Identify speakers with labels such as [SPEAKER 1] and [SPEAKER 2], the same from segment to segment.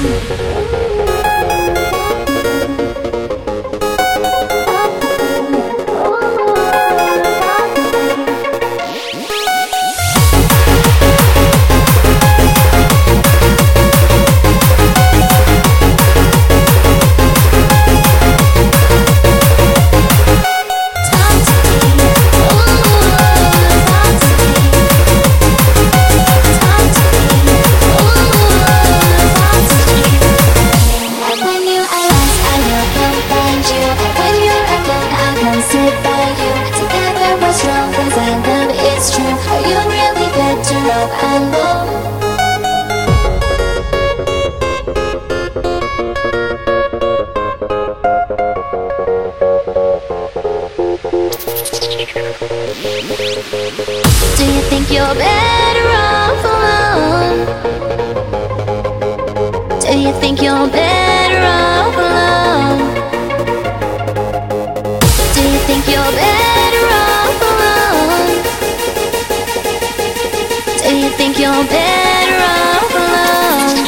[SPEAKER 1] Do you think you're better off alone? Do you think you're better off alone? Do you think you're better off alone? Do you think you're better off alone?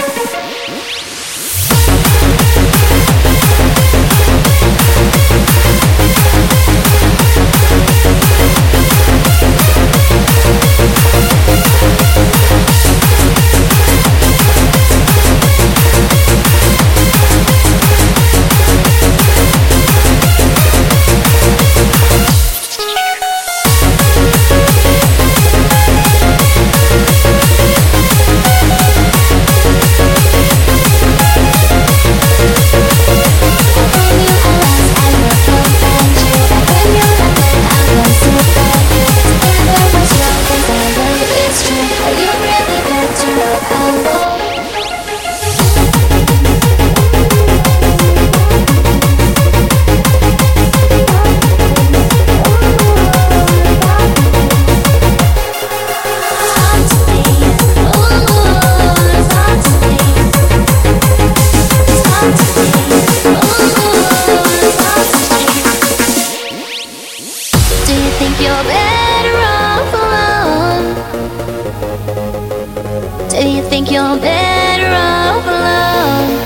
[SPEAKER 1] Do you think you're better off alone?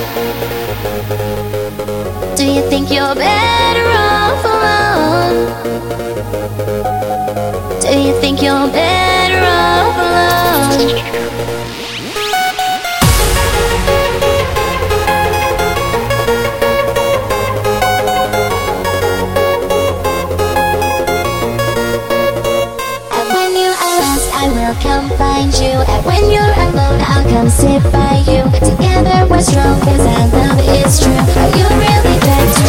[SPEAKER 1] Do you think you're better off alone? Do you think you're better off alone? Come find you, and when you're alone I'll come sit by you. Together we're strong, 'cause our love is true. Are you really better